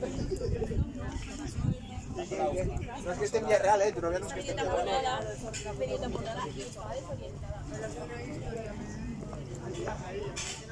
No es que esté en Villarreal, tu novia no es que esté en Villarreal. Pero